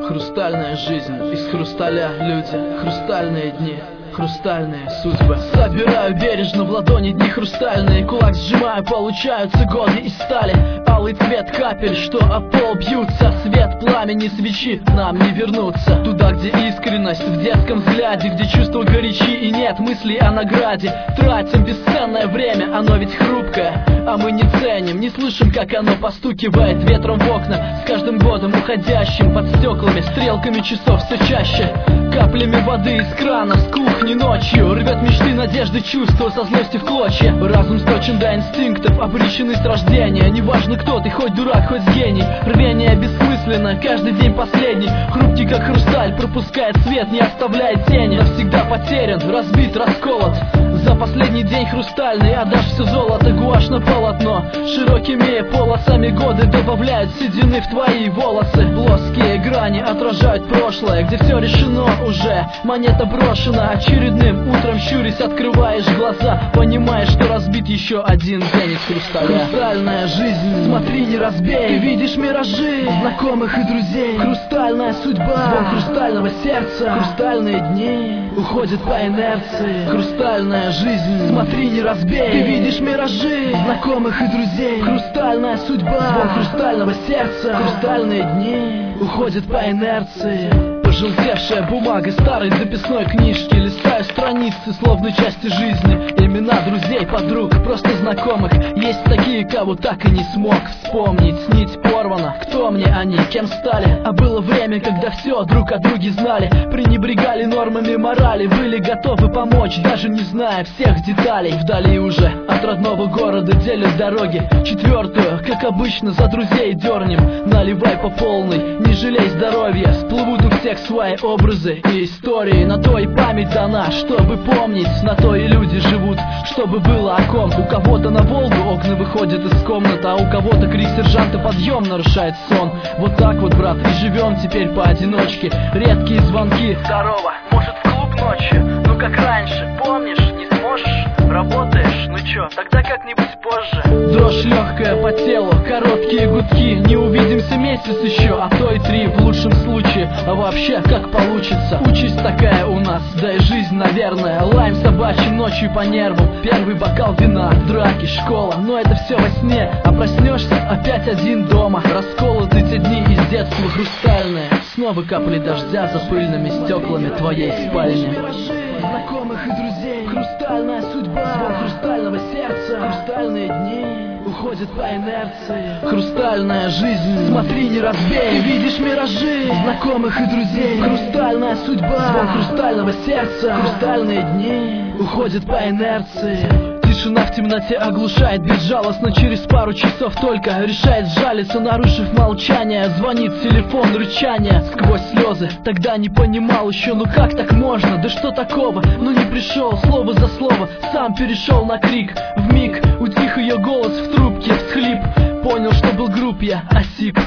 Хрустальная жизнь, из хрусталя люди, хрустальные дни, хрустальные судьбы. Собираю бережно в ладони дни хрустальные, кулак сжимаю, получаются годы из стали. Алый цвет капель, что о пол бьются, свет пламени свечи нам не вернуться. Туда, где искренность в детском взгляде, где чувства горячи и нет мыслей о награде. Тратим бесценное время, оно ведь хрупкое, а мы не ценим, не слышим, как оно постукивает ветром в окна. С каждым годом уходящим под стеклами, стрелками часов все чаще, каплями воды из крана с кухни ночью рвет мечты, надежды, чувства со злости в клочья. Разум сточен до инстинктов, обречены с рождения. Неважно кто ты, хоть дурак, хоть гений. Рвение бессмысленно, каждый день последний. Хрупкий как хрусталь, пропускает свет, не оставляет тени. Навсегда потерян, разбит, расколот. За последний день хрустальный отдашь все золото, гуашь на полотно. Широкими полосами годы добавляют седины в твои волосы. Плоские грани отражают прошлое, где все решено уже. Монета брошена, очередным утром щурясь открываешь глаза, понимаешь, что разбит еще один день из хрусталя. Хрустальная жизнь, смотри, не разбей. Ты видишь миражи знакомых и друзей. Хрустальная судьба, звон хрустального сердца. Хрустальные дни уходят по инерции. Хрустальная жизнь, смотри, не разбей. Ты видишь миражи знакомых и друзей. Хрустальная судьба, звон хрустального сердца. Хрустальные дни уходят по инерции. Пожелтевшая бумага старой записной книжки, листаю страницы, словно части жизни. Имена друзей, подруг, просто знакомых. Есть такие, кого так и не смог вспомнить. Нить порвана, кто мне они, кем стали? А было время, когда все друг о друге знали, пренебрегали нормами морали, были готовы помочь, даже не зная всех деталей. Вдали уже от родного города делят дороги. Четвертую, как обычно, за друзей дернем. Наливай по полной, не жалей здоровья. Всплывут у всех свои образы и истории. На то и память дана, чтобы помнить. На то и люди живут, чтобы было о ком. У кого-то на Волгу окна выходят из комнат, а у кого-то крик сержанта подъем нарушает сон. Вот так вот, брат, и живем теперь поодиночке. Редкие звонки: здорово, может в клуб ночью? Ну как раньше, помнишь, не сможешь? Работаешь? Ну чё, тогда как-нибудь позже. Дрожь легкая по телу, короткие гудки. Не увидимся месяц еще, а то и 3 в лучшем случае. А вообще, как получится, участь такая у нас. Да и жизнь, наверное, лаем собачьим ночью по нервам. Первый бокал вина, драки, школа, но это все во сне. А проснешься опять один дома. Расколоты те дни из детства хрустальные. Снова капли дождя за пыльными стеклами твоей спальни. Знакомых и друзей, хрустальная судьба, звон хрустального сердца. Хрустальные дни уходят по инерции. Хрустальная жизнь, смотри, не разбей. Видишь миражи знакомых и друзей. Хрустальная судьба, звон хрустального сердца. Хрустальные дни уходят по инерции. Тишина в темноте оглушает безжалостно. Через пару часов только решает сжалиться, нарушив молчание. Звонит телефон, рычание сквозь слезы. Тогда не понимал еще, ну как так можно? Да что такого? Ну не пришел, слово за слово сам перешел на крик. Вмиг утих ее голос в трубке, всхлип. Понял, что был груб я, осип.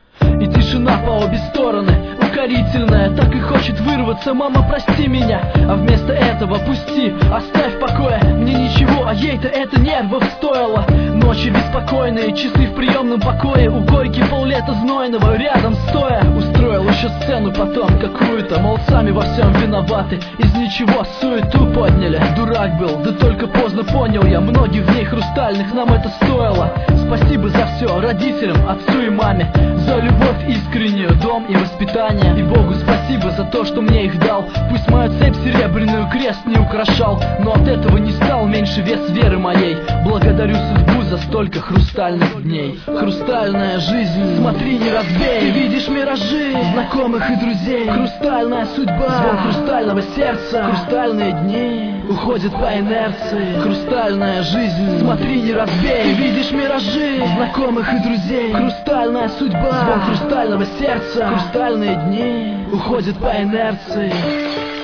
И тишина по обе стороны, укорительная, так и хочет вырваться. Мама, прости меня, а вместо этого пусти, оставь в покое. Мне ничего, а ей-то это нервов стоило. Ночи беспокойные, часы в приемном покое. У койки поллета знойного, рядом стоя. Устроил еще сцену потом какую-то, мол, сами во всем виноваты. Из ничего суету подняли. Дурак был, да только поздно понял я. Многих дней хрустальных нам это стоило. Спасибо за все родителям, отцу и маме, за любовь искреннюю, дом и воспитание. И Богу спасибо за то, что мне их дал. Пусть мою цепь серебряную крест не украшал, но от этого не стал меньше вес веры моей. Благодарю судьбу за столько хрустальных дней. Хрустальная жизнь, смотри, не разбей. Ты видишь миражи знакомых и друзей. Хрустальная судьба, звон хрустального сердца. Хрустальные дни уходят по инерции. Хрустальная жизнь, смотри, не разбей. Ты видишь миражи знакомых и друзей. Хрустальная судьба, звон хрустального сердца. Хрустальные дни уходят по инерции.